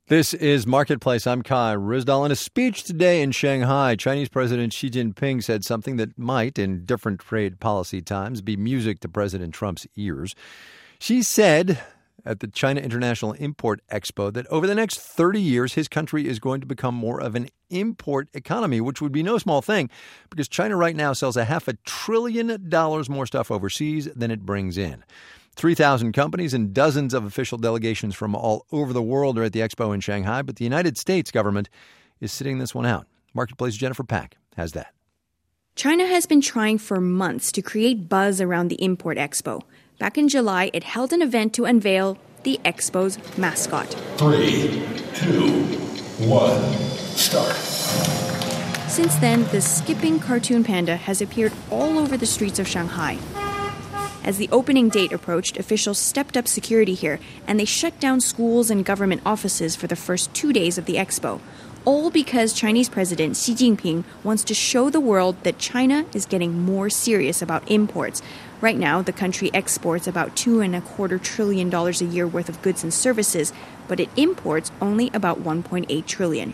This is Marketplace. I'm Kai Ryssdal. In a speech today in Shanghai, Chinese President Xi Jinping said something that might, in different trade policy times, be music to President Trump's ears. She said at the China International Import Expo that over the next 30 years, his country is going to become more of an import economy, which would be no small thing because China right now sells $500 billion more stuff overseas than it brings in. 3,000 companies and dozens of official delegations from all over the world are at the expo in Shanghai, but the United States government is sitting this one out. Marketplace Jennifer Pack has that. China has been trying for months to create buzz around the Import Expo. Back in July, it held an event to unveil the expo's mascot. 3, 2, 1, start. Since then, the skipping cartoon panda has appeared all over the streets of Shanghai. As the opening date approached, officials stepped up security here, and they shut down schools and government offices for the first 2 days of the expo. All because Chinese President Xi Jinping wants to show the world that China is getting more serious about imports. Right now, the country exports about $2.25 trillion a year worth of goods and services, but it imports only about $1.8 trillion.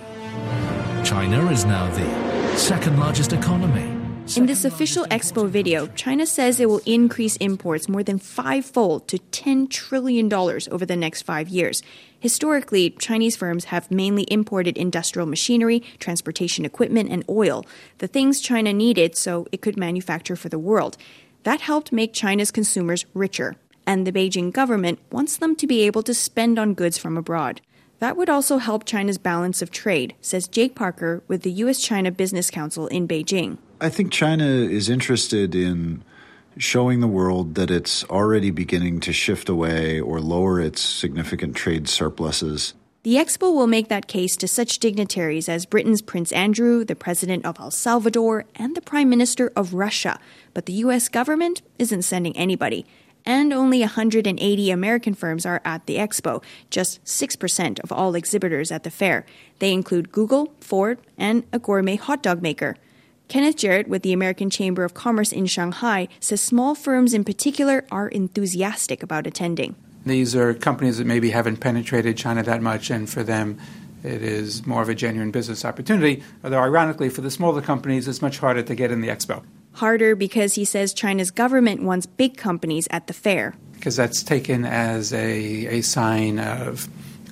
China is now the second largest economy. In this official expo video, China says it will increase imports more than fivefold to $10 trillion over the next 5 years. Historically, Chinese firms have mainly imported industrial machinery, transportation equipment, and oil, the things China needed so it could manufacture for the world. That helped make China's consumers richer, and the Beijing government wants them to be able to spend on goods from abroad. That would also help China's balance of trade, says Jake Parker with the U.S.-China Business Council in Beijing. I think China is interested in showing the world that it's already beginning to shift away or lower its significant trade surpluses. The expo will make that case to such dignitaries as Britain's Prince Andrew, the president of El Salvador, and the prime minister of Russia. But the U.S. government isn't sending anybody. And only 180 American firms are at the expo, just 6% of all exhibitors at the fair. They include Google, Ford, and a gourmet hot dog maker. Kenneth Jarrett with the American Chamber of Commerce in Shanghai says small firms in particular are enthusiastic about attending. These are companies that maybe haven't penetrated China that much, and for them it is more of a genuine business opportunity, although ironically for the smaller companies it's much harder to get in the expo. Harder because he says China's government wants big companies at the fair. Because that's taken as a sign of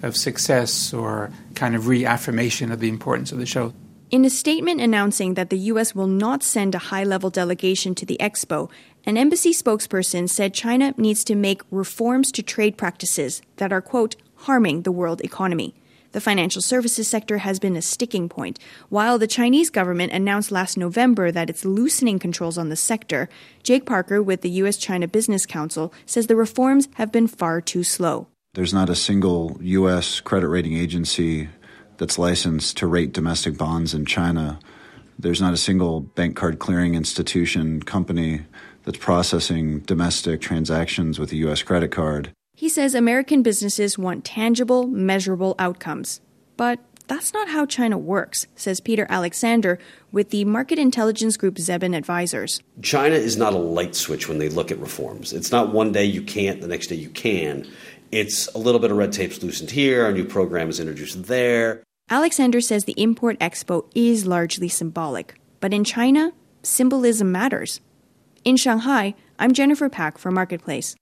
success or kind of reaffirmation of the importance of the show. In a statement announcing that the U.S. will not send a high-level delegation to the expo, an embassy spokesperson said China needs to make reforms to trade practices that are, quote, harming the world economy. The financial services sector has been a sticking point. While the Chinese government announced last November that it's loosening controls on the sector, Jake Parker with the U.S.-China Business Council says the reforms have been far too slow. There's not a single U.S. credit rating agency that's licensed to rate domestic bonds in China. There's not a single bank card clearing institution company that's processing domestic transactions with a U.S. credit card. He says American businesses want tangible, measurable outcomes. But that's not how China works, says Peter Alexander with the market intelligence group Zebin Advisors. China is not a light switch when they look at reforms. It's not one day you can't, the next day you can. It's a little bit of red tape's loosened here, a new program is introduced there. Alexander says the Import Expo is largely symbolic. But in China, symbolism matters. In Shanghai, I'm Jennifer Pack for Marketplace.